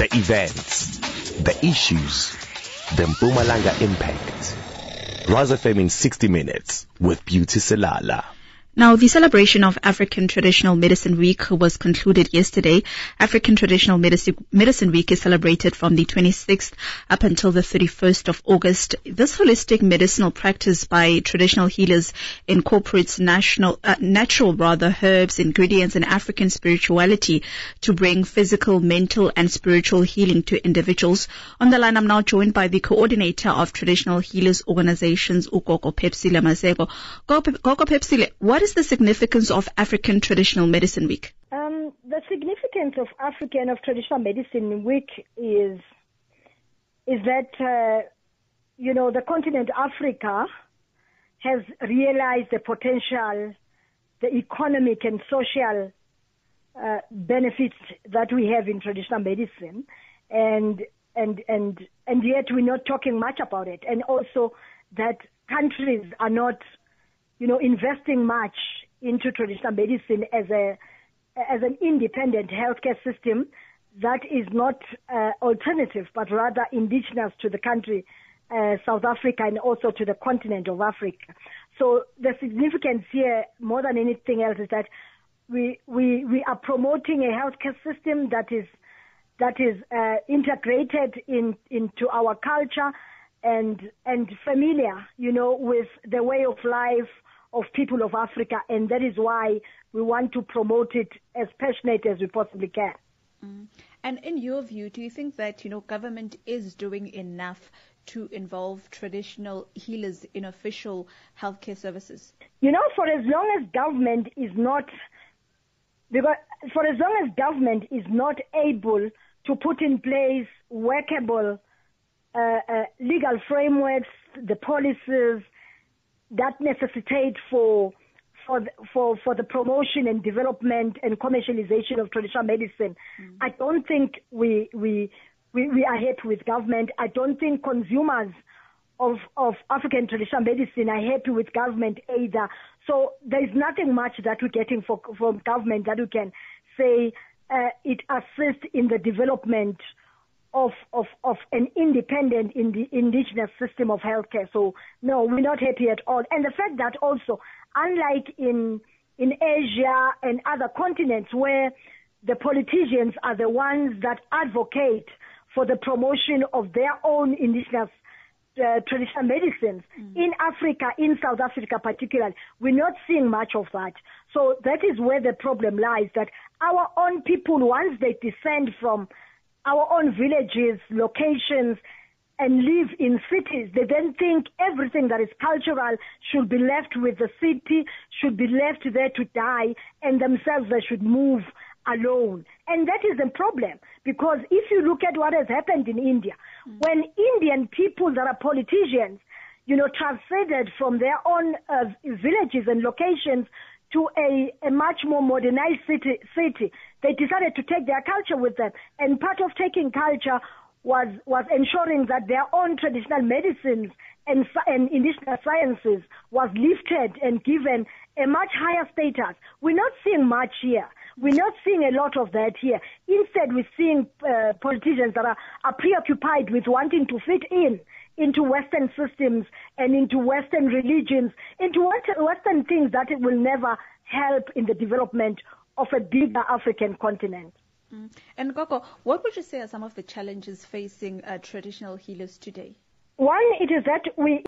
The events, the issues, the Mpumalanga impact. Rise FM in 60 minutes with Beauty Selala. Now, the celebration of African Traditional Medicine Week was concluded yesterday. African Traditional Medicine Week is celebrated from the 26th up until the 31st of August. This holistic medicinal practice by traditional healers incorporates natural herbs, ingredients, and African spirituality to bring physical, mental, and spiritual healing to individuals. On the line, I'm now joined by the coordinator of Traditional Healers Organizations, Gogo Pepsile Maseko. Gogo Pepsile, what is the significance of African Traditional Medicine Week? The significance of Traditional Medicine Week is that, the continent Africa has realized the potential, the economic and social benefits that we have in traditional medicine, and yet we're not talking much about it. And also that countries are not investing much into traditional medicine as an independent healthcare system that is not alternative, but rather indigenous to the country, South Africa, and also to the continent of Africa. So the significance here, more than anything else, is that we are promoting a healthcare system that is integrated into our culture and familiar, with the way of life of people of Africa, and that is why we want to promote it as passionate as we possibly can. And in your view, do you think that, government is doing enough to involve traditional healers in official healthcare services? For as long as government is not able to put in place workable legal frameworks, the policies that necessitate for the promotion and development and commercialization of traditional medicine, I don't think we are happy with government. I don't think consumers of African traditional medicine are happy with government either. So there is nothing much that we're getting from government that we can say it assists in the development of an independent indigenous system of healthcare. So no, we're not happy at all. And the fact that also, unlike in Asia and other continents where the politicians are the ones that advocate for the promotion of their own indigenous traditional medicines, in Africa, in South Africa particularly, we're not seeing much of that. So that is where the problem lies, that our own people, once they descend from our own villages, locations, and live in cities, they then think everything that is cultural should be left with the city, should be left there to die, and themselves they should move alone. And that is the problem, because if you look at what has happened in India, when Indian people that are politicians, translated from their own villages and locations to a much more modernized city, they decided to take their culture with them. And part of taking culture was ensuring that their own traditional medicines and indigenous sciences was lifted and given a much higher status. We're not seeing much here. We're not seeing a lot of that here. Instead, we're seeing politicians that are preoccupied with wanting to fit into Western systems and into Western religions, into Western things that will never help in the development of a bigger African continent. And Gogo, what would you say are some of the challenges facing traditional healers today? One, it is that we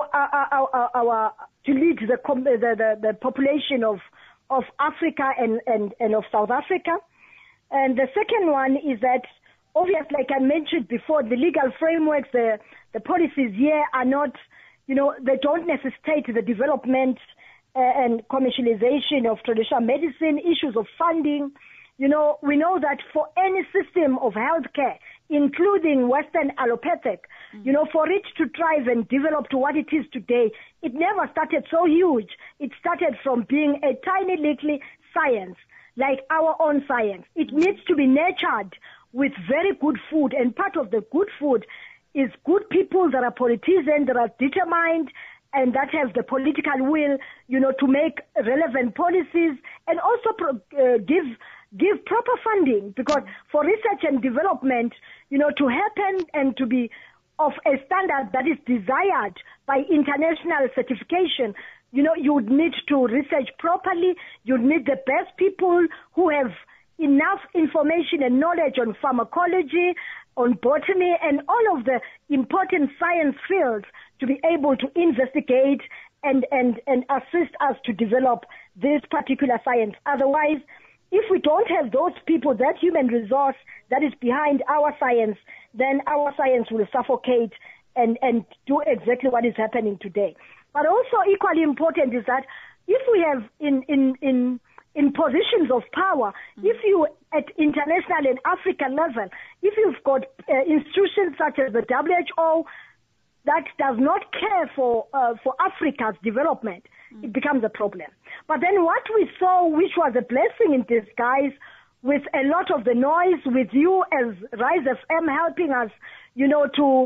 are to lead the population of Africa and of South Africa. And the second one is that, obviously, like I mentioned before, the legal frameworks, the policies here are not, they don't necessitate the development and commercialization of traditional medicine, issues of funding. We know that for any system of healthcare, including Western allopathic, for it to thrive and develop to what it is today, it never started so huge. It started from being a tiny little science, like our own science. It needs to be nurtured with very good food, and part of the good food is good people that are politicians, that are determined, and that have the political will, to make relevant policies, and also give give proper funding, because for research and development, to happen and to be of a standard that is desired by international certification, you would need to research properly. You need the best people who have enough information and knowledge on pharmacology, on botany, and all of the important science fields to be able to investigate and assist us to develop this particular science. Otherwise, if we don't have those people, that human resource that is behind our science, then our science will suffocate and do exactly what is happening today. But also equally important is that if we have in positions of power, if you at international and African level, if you've got institutions such as the WHO that does not care for Africa's development, it becomes a problem. But then what we saw, which was a blessing in disguise, with a lot of the noise, with you as Rise FM helping us, to do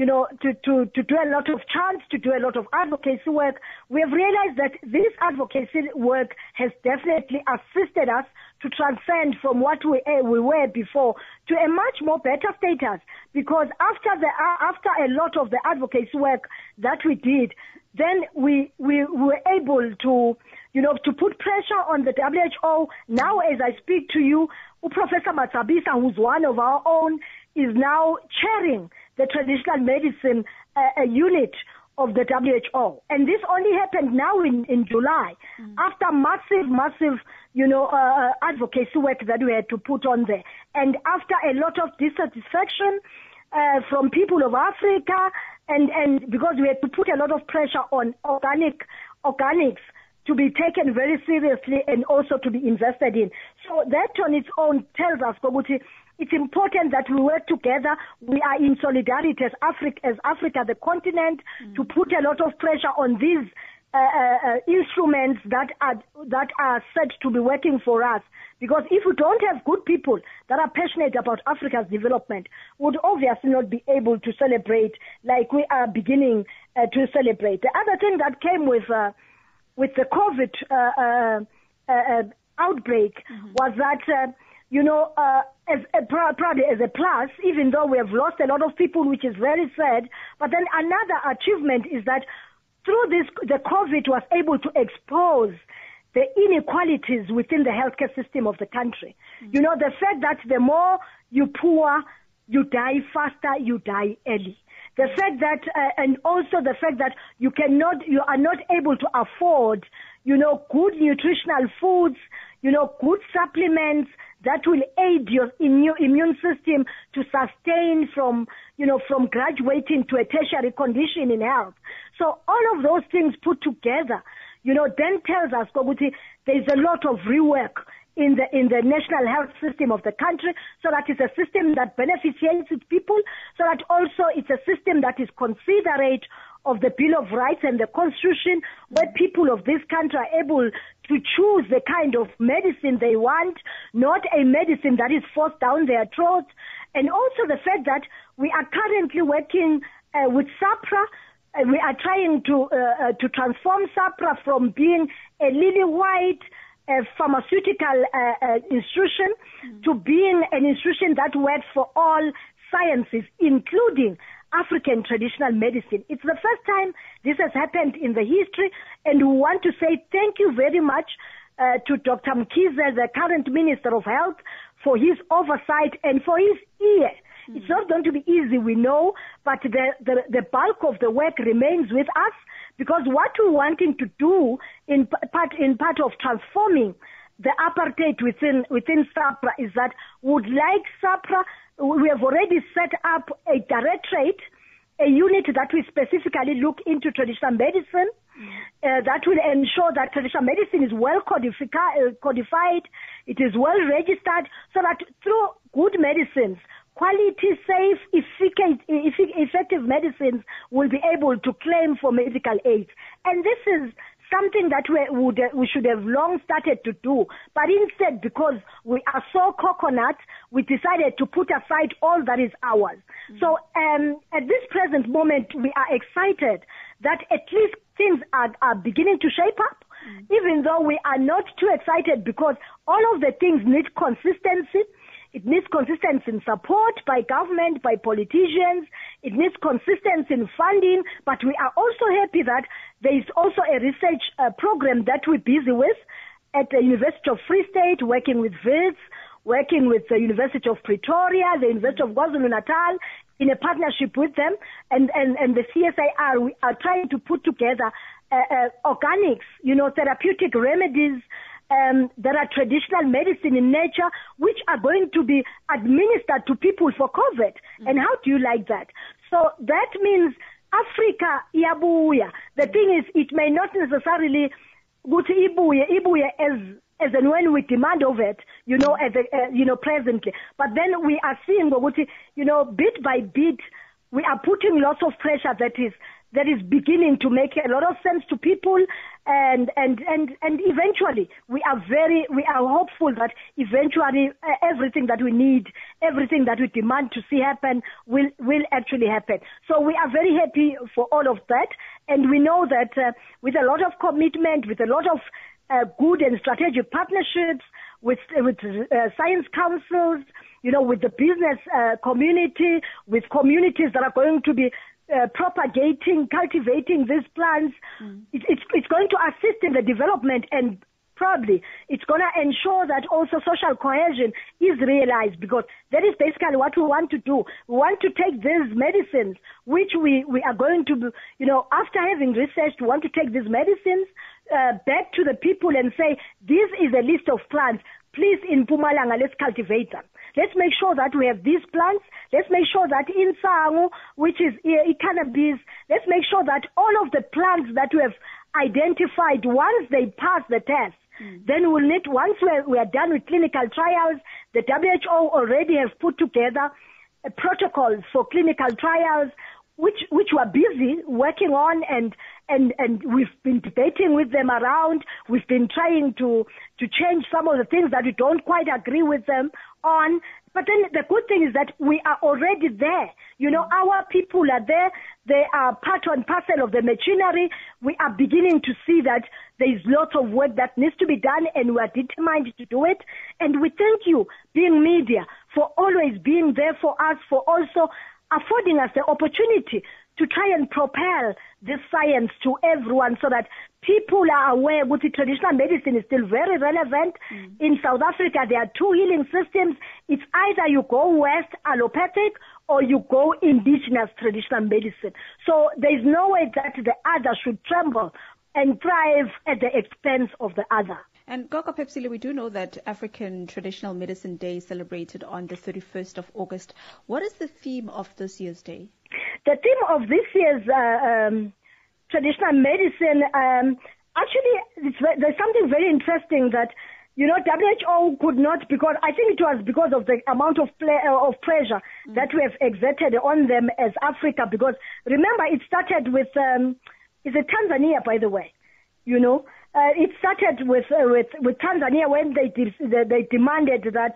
a lot of chants, to do a lot of advocacy work, we have realized that this advocacy work has definitely assisted us to transcend from what we were before to a much more better status. Because after a lot of the advocacy work that we did, then we were able to put pressure on the WHO. Now, as I speak to you, Professor Matshabisa, who's one of our own, is now chairing the traditional medicine unit of the WHO. And this only happened now in July, after massive, advocacy work that we had to put on there. And after a lot of dissatisfaction from people of Africa, and because we had to put a lot of pressure on organics to be taken very seriously and also to be invested in. So that on its own tells us, Koguti, it's important that we work together. We are in solidarity as Africa, the continent, to put a lot of pressure on these instruments that are said to be working for us. Because if we don't have good people that are passionate about Africa's development, we would obviously not be able to celebrate like we are beginning to celebrate. The other thing that came with the COVID outbreak was that, probably as a plus, even though we have lost a lot of people, which is very sad, but then another achievement is that through this, the COVID was able to expose the inequalities within the healthcare system of the country. The fact that the more you poor, you die faster, you die early. The fact that, and also the fact that you are not able to afford, good nutritional foods, good supplements that will aid your immune system to sustain from graduating to a tertiary condition in health. So all of those things put together, then tells us, Koguti, there's a lot of rework in the national health system of the country, so that it's a system that beneficiates its people, so that also it's a system that is considerate of the Bill of Rights and the Constitution, where people of this country are able to choose the kind of medicine they want, not a medicine that is forced down their throats. And also the fact that we are currently working with SAHPRA. We are trying to transform SAHPRA from being a lily-white pharmaceutical institution to being an institution that works for all sciences, including African traditional medicine. It's the first time this has happened in the history, and we want to say thank you very much to Dr. Mkhize, the current Minister of Health, for his oversight and for his ear. It's not going to be easy, we know, but the bulk of the work remains with us, because what we're wanting to do in part of transforming the apartheid within SAHPRA is that we would like SAHPRA, we have already set up a directorate, a unit that will specifically look into traditional medicine, that will ensure that traditional medicine is well codified, it is well registered, so that through good medicines, quality, safe, effective medicines will be able to claim for medical aid. And this is something that we should have long started to do. But instead, because we are so coconut, we decided to put aside all that is ours. So at this present moment, we are excited that at least things are beginning to shape up. even though we are not too excited, because all of the things need consistency. It needs consistency in support by government, by politicians. It needs consistency in funding. But we are also happy that there is also a research program that we're busy with at the University of Free State, working with WITS, working with the University of Pretoria, the University of KwaZulu-Natal, in a partnership with them, and the CSIR. We are trying to put together organics, therapeutic remedies, that are traditional medicine in nature, which are going to be administered to people for COVID. And how do you like that? So that means Africa iyabuya. The thing is, it may not necessarily go to ibuya as and when we demand of it, presently. But then we are seeing, bit by bit, we are putting lots of pressure that is beginning to make a lot of sense to people, and eventually we are hopeful that eventually everything that we need, everything that we demand to see happen will actually happen. So we are very happy for all of that, and we know that with a lot of commitment, with a lot of good and strategic partnerships with science councils, with the business community, with communities that are going to be propagating, cultivating these plants. It's going to assist in the development, and probably it's going to ensure that also social cohesion is realized, because that is basically what we want to do. We want to take these medicines, which we are going to, after having researched, we want to take these medicines back to the people and say, this is a list of plants. Please, in Mpumalanga, let's cultivate them. Let's make sure that we have these plants. Let's make sure that in Sangu, which is cannabis, let's make sure that all of the plants that we have identified, once they pass the test, then once we are done with clinical trials, the WHO already has put together protocols for clinical trials, which we're busy working on, and we've been debating with them around. We've been trying to change some of the things that we don't quite agree with them on. But then the good thing is that we are already there. Our people are there. They are part and parcel of the machinery. We are beginning to see that there is lots of work that needs to be done, and we are determined to do it. And we thank you, being media, for always being there for us, for also affording us the opportunity to try and propel this science to everyone, so that people are aware that the traditional medicine is still very relevant. In South Africa, there are two healing systems. It's either you go West allopathic or you go indigenous traditional medicine. So there is no way that the other should tremble and thrive at the expense of the other. And Gogo Pepsile, we do know that African Traditional Medicine Day is celebrated on the 31st of August. What is the theme of this year's day? The theme of this year's traditional medicine, actually, there's something very interesting that, WHO could not, because I think it was because of the amount of pressure that we have exerted on them as Africa. Because remember, it started with, is it Tanzania, by the way? It started with Tanzania when they demanded that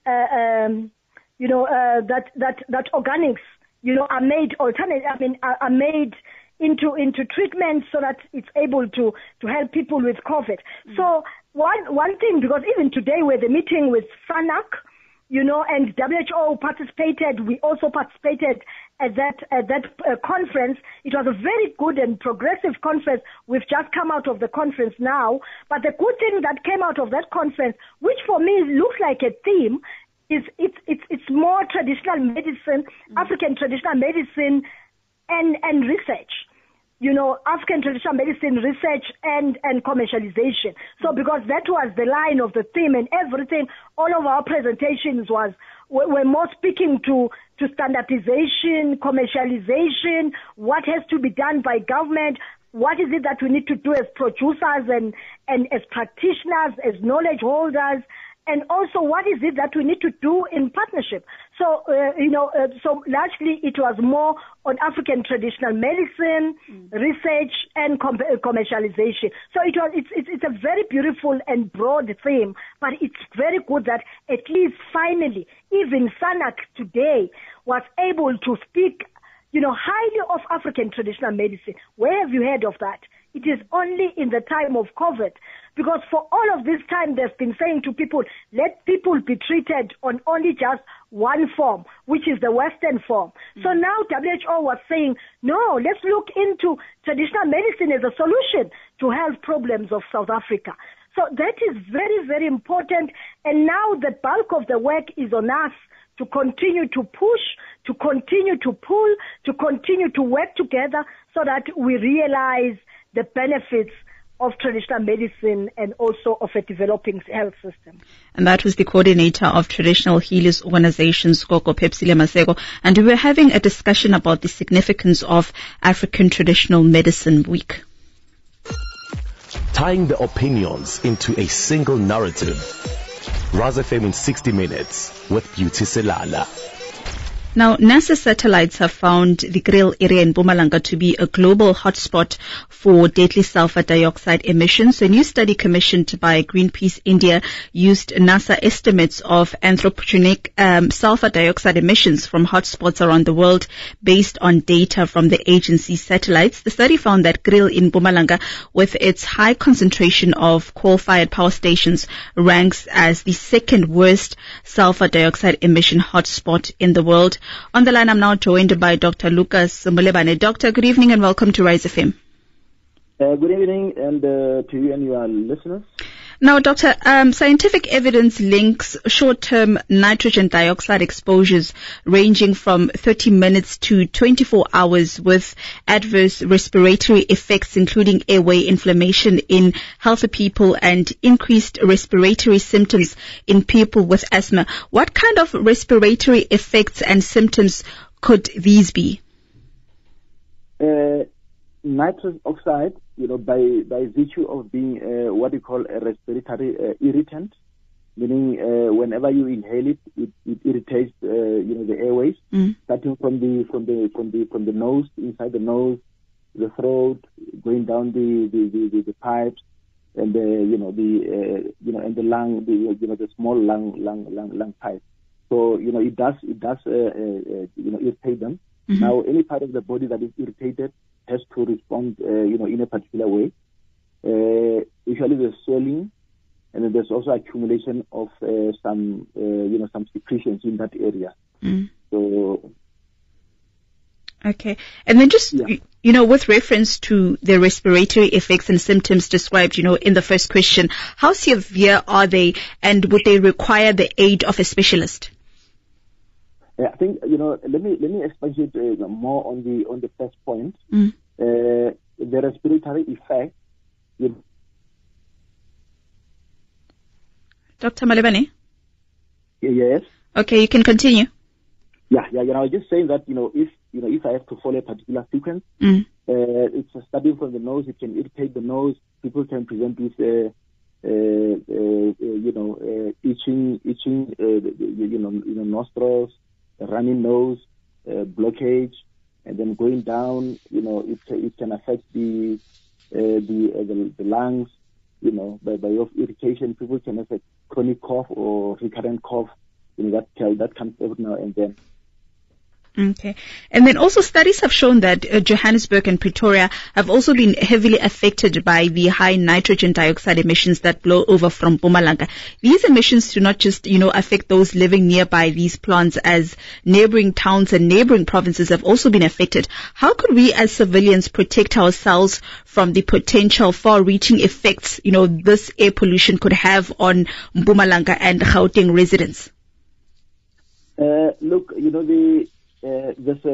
that organics are made are made into treatment, so that it's able to help people with COVID. So one thing, because even today we're the meeting with SANAC, and WHO participated. We also participated at that conference. It was a very good and progressive conference. We've just come out of the conference now. But the good thing that came out of that conference, which for me looks like a theme, is it's more traditional medicine, African traditional medicine, and research. African traditional medicine research and commercialization. So because that was the line of the theme, and everything, all of our presentations were more speaking to standardization, commercialization, what has to be done by government, what is it that we need to do as producers and as practitioners, as knowledge holders, and also what is it that we need to do in partnership. So, so largely it was more on African traditional medicine, research, and commercialization. So it's a very beautiful and broad theme, but it's very good that at least finally, even SANAC today was able to speak, highly of African traditional medicine. Where have you heard of that? It is only in the time of COVID. Because for all of this time, they've been saying to people, let people be treated on only just one form, which is the Western form. So now WHO was saying, no, let's look into traditional medicine as a solution to health problems of South Africa. So that is very, very important. And now the bulk of the work is on us to continue to push, to continue to pull, to continue to work together so that we realize the benefits of traditional medicine and also of a developing health system. And that was the coordinator of Traditional Healers Organizations, Gogo Pepsile Maseko. And we were having a discussion about the significance of African Traditional Medicine Week. Tying the opinions into a single narrative. Rise FM in 60 minutes with Beauty Selala. Now, NASA satellites have found the Kriel area in Mpumalanga to be a global hotspot for deadly sulfur dioxide emissions. A new study commissioned by Greenpeace India used NASA estimates of anthropogenic sulfur dioxide emissions from hotspots around the world based on data from the agency's satellites. The study found that Kriel in Mpumalanga, with its high concentration of coal-fired power stations, ranks as the second worst sulfur dioxide emission hotspot in the world. On the line, I'm now joined by Dr. Lucas Mulebane. Doctor, good evening and welcome to Rise FM. Good evening and to you and your listeners. Now, Doctor, scientific evidence links short-term nitrogen dioxide exposures ranging from 30 minutes to 24 hours with adverse respiratory effects, including airway inflammation in healthy people and increased respiratory symptoms in people with asthma. What kind of respiratory effects and symptoms could these be? Nitrous oxide, by virtue of being what we call a respiratory irritant, meaning whenever you inhale it, it irritates the airways, starting from the nose, inside the nose, the throat, going down the pipes, and and the lung, the small lung pipe. So it does irritate them. Now, any part of the body that is irritated has to respond, in a particular way. Usually there's swelling, and then there's also accumulation of some secretions in that area. So. Okay. And then just, with reference to the respiratory effects and symptoms described, in the first question, how severe are they, and would they require the aid of a specialist? Yeah, I think let me expatiate more on the first point. The respiratory effect. Dr. Mulebane? Yes. Okay, you can continue. Yeah. I was just saying that if I have to follow a particular sequence, it's starting from the nose. It can irritate the nose. People can present with itching, nostrils, a runny nose, blockage, and then going down, it can affect the lungs, by way of irritation. People can have a chronic cough or recurrent cough, that comes every now and then. Okay. And then also studies have shown that Johannesburg and Pretoria have also been heavily affected by the high nitrogen dioxide emissions that blow over from Mpumalanga. These emissions do not just, affect those living nearby these plants, as neighboring towns and neighboring provinces have also been affected. How could we as civilians protect ourselves from the potential far-reaching effects, this air pollution could have on Mpumalanga and Gauteng residents? Look, there's a